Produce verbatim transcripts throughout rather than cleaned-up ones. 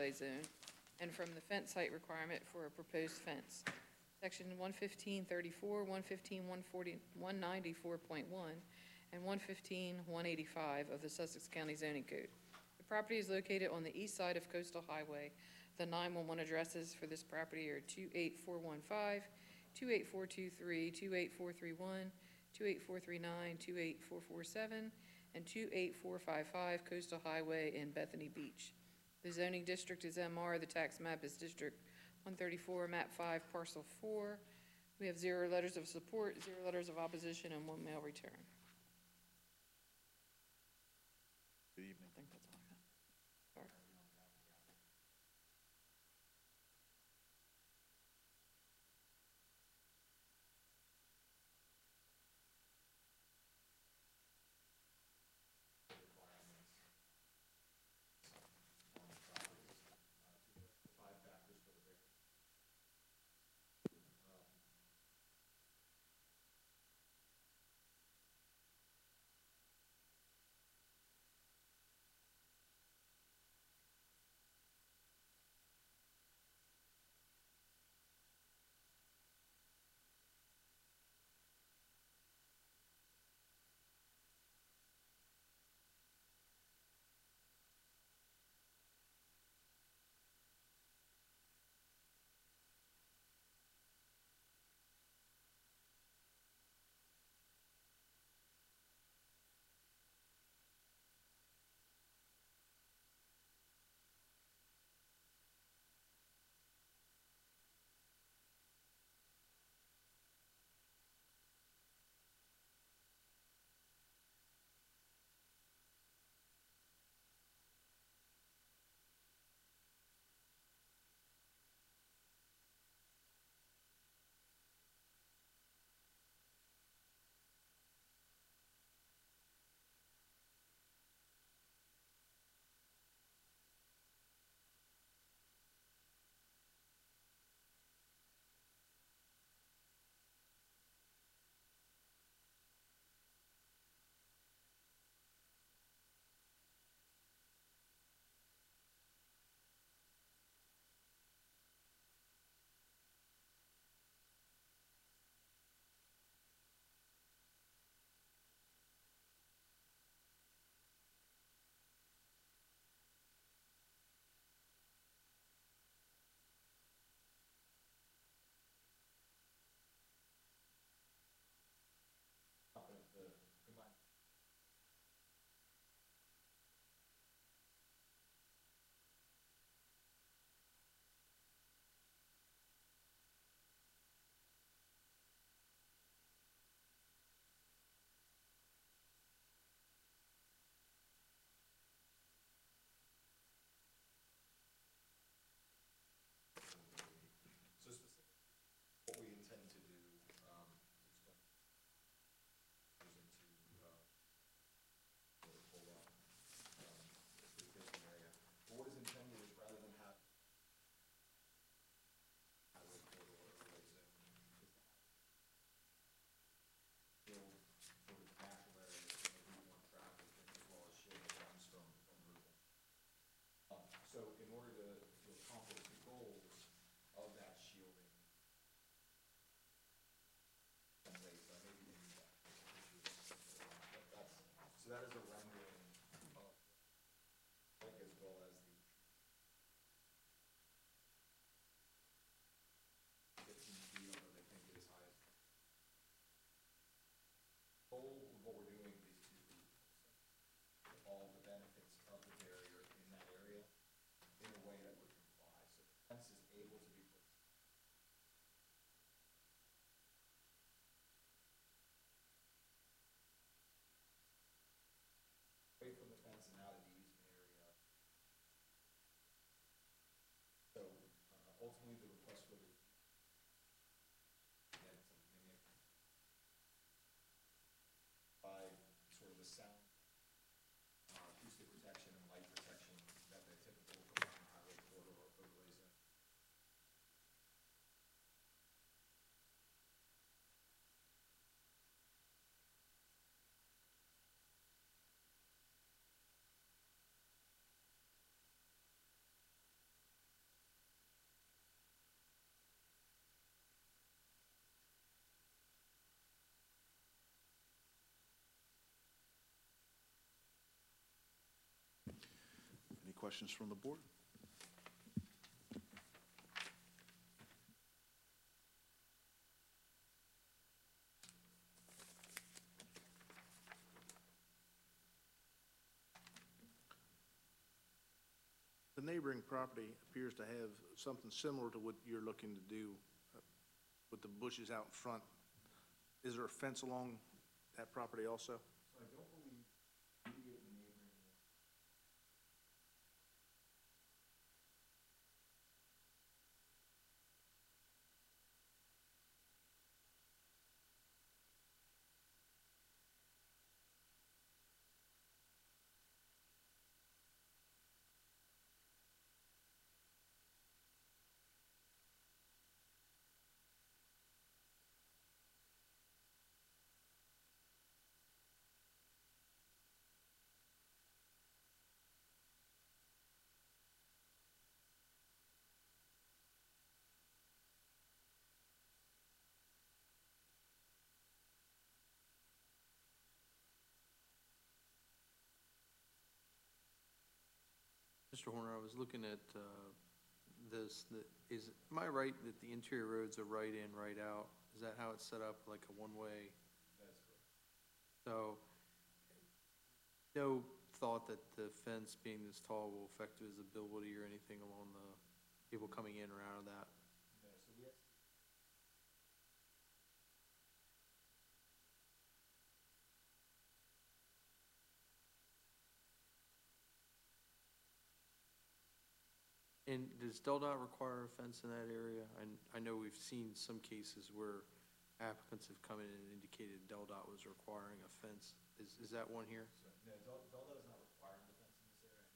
I zone and from the fence height requirement for a proposed fence. Section one fifteen thirty-four, one fifteen one forty, one ninety-four point one, and one fifteen one eighty-five of the Sussex County Zoning Code. The property is located on the east side of Coastal Highway. The nine one one addresses for this property are two eight four one five, two eight four two three, two eight four three one, two eight four three nine, two eight four four seven, and two eight four five five Coastal Highway in Bethany Beach. The zoning district is M R. The tax map is District one thirty-four, Map five, Parcel four. We have zero letters of support, zero letters of opposition, and one mail return. Good evening. I think that's all I got. Sorry. questions from the board? The neighboring property appears to have something similar to what you're looking to do uh, with the bushes out in front. Is there a fence along that property also? So I don't believe immediately neighboring. Mister Horner, I was looking at uh, this, that is, am I right that the interior roads are right in, right out? Is that how it's set up, like a one-way? That is correct. So, no thought that the fence being this tall will affect visibility or anything along the people coming in or out of that? No, so we actually, And does DelDOT require a fence in that area? And I know we've seen some cases where applicants have come in and indicated DelDOT was requiring a fence. Is, is that one here? so, no, Del- Delta is not requiring the fence in this area.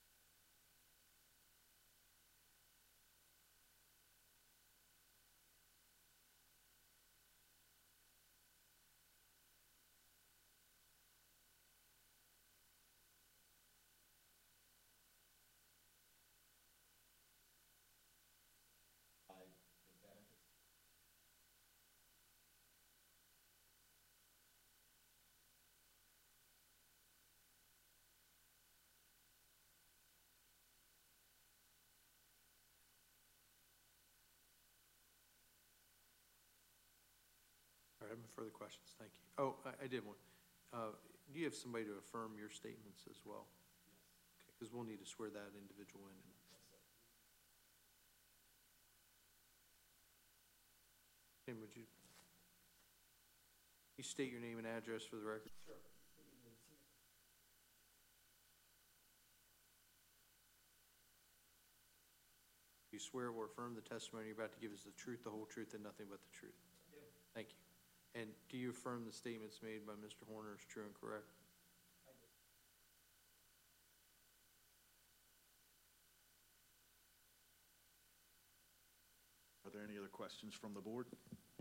I, the benefits. All right, I have no further questions. Thank you. Oh, I, I did one. Uh, do you have somebody to affirm your statements as well? Yes. Okay, because we'll need to swear that individual in. Tim, would you, you state your name and address for the record? Sure. You swear or affirm the testimony you're about to give is the truth, the whole truth, and nothing but the truth? I do. Thank you. And do you affirm the statements made by Mister Horner is true and correct? I do. Are there any other questions from the board?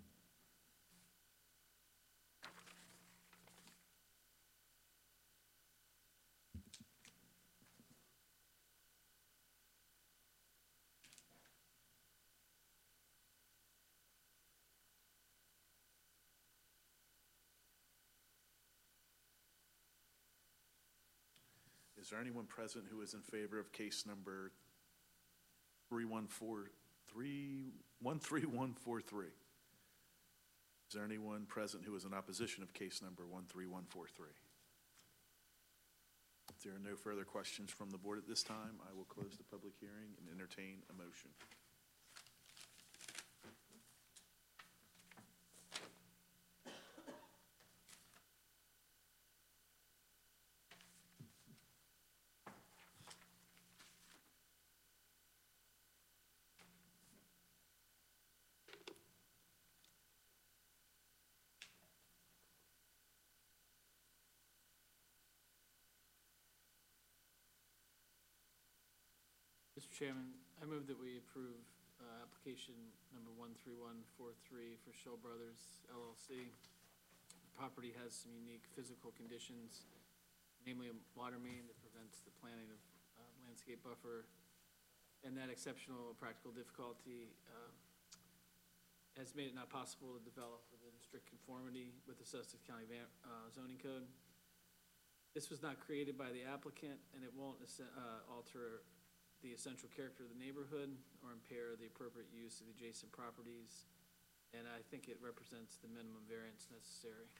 Is there anyone present who is in favor of case number three one four three, one three one four three? Is there anyone present who is in opposition of case number one three one four three? If there are no further questions from the board at this time, I will close the public hearing and entertain a motion. Mister Chairman, I move that we approve uh, application number one three one four three for Shell Brothers L L C. The property has some unique physical conditions, namely a water main that prevents the planting of uh, landscape buffer, and that exceptional practical difficulty uh, has made it not possible to develop within strict conformity with the Sussex County van- uh, zoning code. This was not created by the applicant, and it won't uh, alter the essential character of the neighborhood or impair the appropriate use of the adjacent properties, and I think it represents the minimum variance necessary.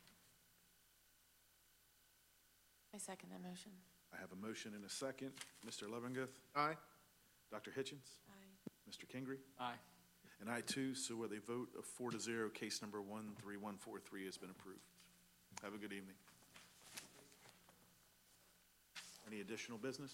I second that motion. I have a motion and a second. Mister Levengood, Aye. Doctor Hitchens, Aye. Mister Kingery, Aye. and I too, so with a vote of four to zero, case number one three one four three has been approved. Have a good evening. Any additional business?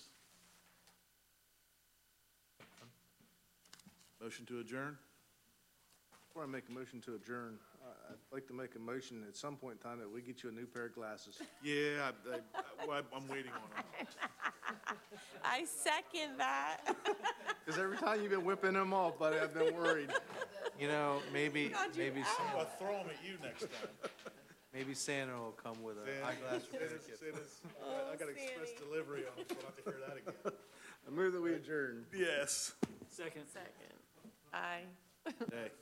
Motion to adjourn? Before I make a motion to adjourn, I- I'd like to make a motion at some point in time that we get you a new pair of glasses. Yeah, I, I, well, I'm waiting on them. I second that. Because every time you've been whipping them off, buddy, I've been worried. You know, maybe, maybe, Santa- I'll throw them at you next time. maybe Santa will come with an eyeglass repair kit. I got express delivery on them, so I'll have to hear that again. I move that we adjourn. Yes. Second. Second. Aye. Hey.